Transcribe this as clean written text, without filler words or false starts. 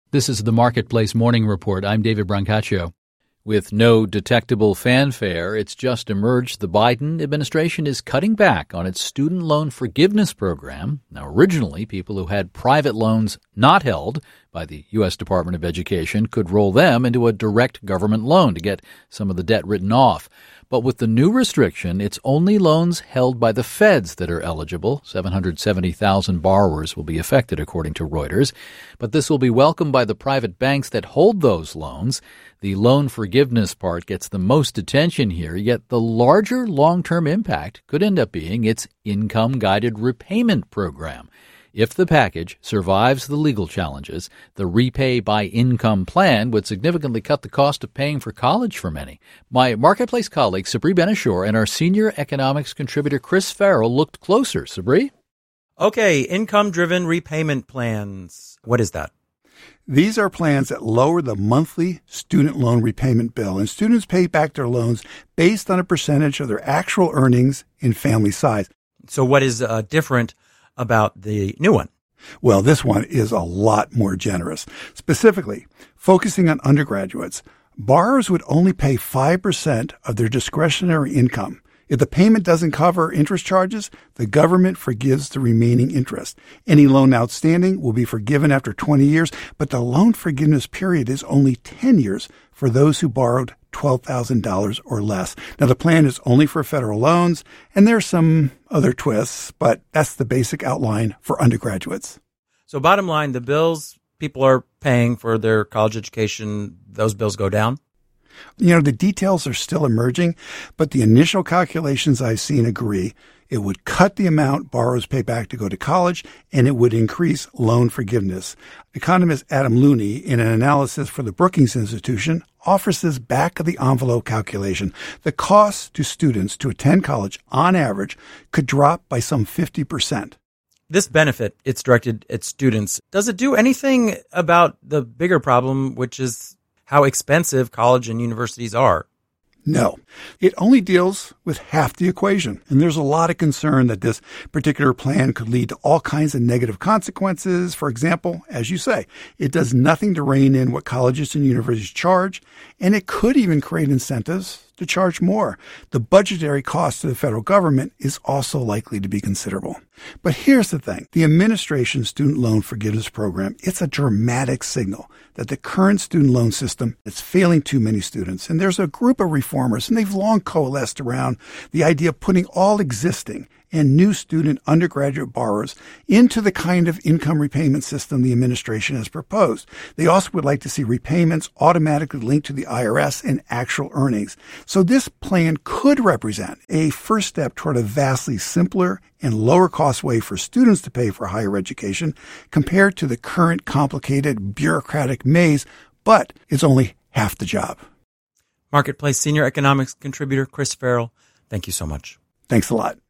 This is the Marketplace Morning Report. I'm David Brancaccio. With no detectable fanfare, it's just emerged the Biden administration is cutting back on its student loan forgiveness program. Now, originally, people who had private loans not held by the U.S. Department of Education could roll them into a direct government loan to get some of the debt written off. But with the new restriction, it's only loans held by the feds that are eligible. 770,000 borrowers will be affected, according to Reuters. But this will be welcomed by the private banks that hold those loans. The loan forgiveness part gets the most attention here, yet the larger long-term impact could end up being its income-guided repayment program. If the package survives the legal challenges, the Repay by Income plan would significantly cut the cost of paying for college for many. My Marketplace colleague, Sabri Ben-Achour, and our senior economics contributor, Chris Farrell, looked closer. Sabri? Okay, income-driven repayment plans. What is that? These are plans that lower the monthly student loan repayment bill, and students pay back their loans based on a percentage of their actual earnings and family size. So what is different about the new one? Well, this one is a lot more generous. Specifically, focusing on undergraduates, borrowers would only pay 5% of their discretionary income. If the payment doesn't cover interest charges, the government forgives the remaining interest. Any loan outstanding will be forgiven after 20 years, but the loan forgiveness period is only 10 years for those who borrowed $12,000 or less. Now, the plan is only for federal loans, and there's some other twists, but that's the basic outline for undergraduates. So bottom line, the bills people are paying for their college education, those bills go down? You know, the details are still emerging, but the initial calculations I've seen agree. It would cut the amount borrowers pay back to go to college, and it would increase loan forgiveness. Economist Adam Looney, in an analysis for the Brookings Institution, offers this back-of-the-envelope calculation. The cost to students to attend college, on average, could drop by some 50%. This benefit, it's directed at students. Does it do anything about the bigger problem, which is how expensive college and universities are? No, it only deals with half the equation. And there's a lot of concern that this particular plan could lead to all kinds of negative consequences. For example, as you say, it does nothing to rein in what colleges and universities charge, and it could even create incentives to charge more. The budgetary cost to the federal government is also likely to be considerable. But here's the thing. The administration's student loan forgiveness program, it's a dramatic signal that the current student loan system is failing too many students. And there's a group of reformers, and they've long coalesced around the idea of putting all existing and new student undergraduate borrowers into the kind of income repayment system the administration has proposed. They also would like to see repayments automatically linked to the IRS and actual earnings. So this plan could represent a first step toward a vastly simpler and lower cost way for students to pay for higher education compared to the current complicated bureaucratic maze, but it's only half the job. Marketplace senior economics contributor Chris Farrell, thank you so much. Thanks a lot.